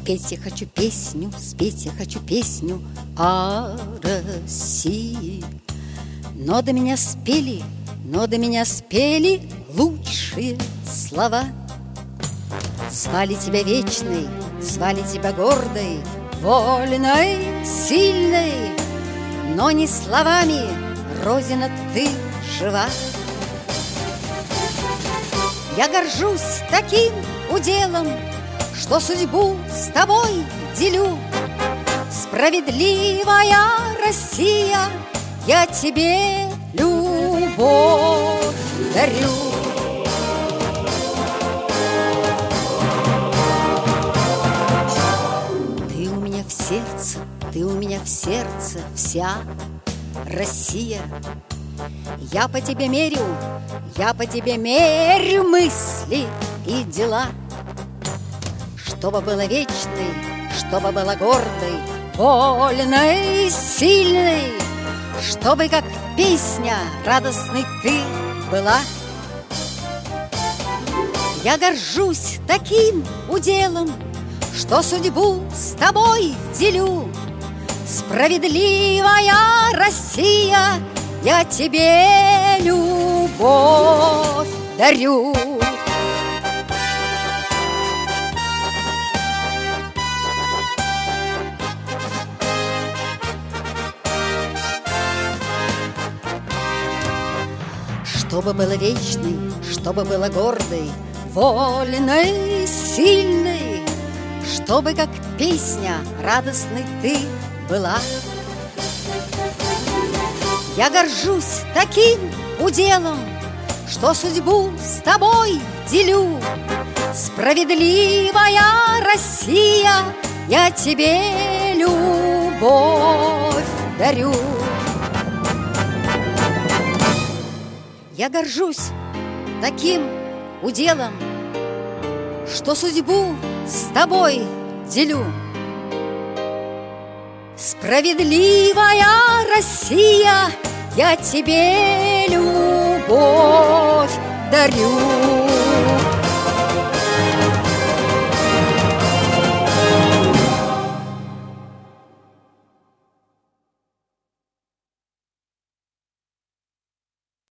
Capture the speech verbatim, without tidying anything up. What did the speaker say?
Спеть я хочу песню, спеть я хочу песню о России. Но до меня спели, но до меня спели лучшие слова. Звали тебя вечной, звали тебя гордой, вольной, сильной, но не словами, Родина, ты жива. Я горжусь таким уделом, что судьбу с тобой делю. Справедливая Россия, я тебе любовь дарю. Ты у меня в сердце, ты у меня в сердце, вся Россия. Я по тебе мерю, я по тебе мерю мысли и дела. Чтобы было вечной, чтобы было гордой, вольной, сильной, чтобы, как песня, радостной ты была. Я горжусь таким уделом, что судьбу с тобой делю. Справедливая Россия, я тебе любовь дарю. Чтобы было вечной, чтобы было гордой, вольной, сильной, чтобы, как песня, радостной ты была. Я горжусь таким уделом, что судьбу с тобой делю. Справедливая Россия, я тебе любовь дарю. Я горжусь таким уделом, что судьбу с тобой делю. Справедливая Россия, я тебе любовь дарю.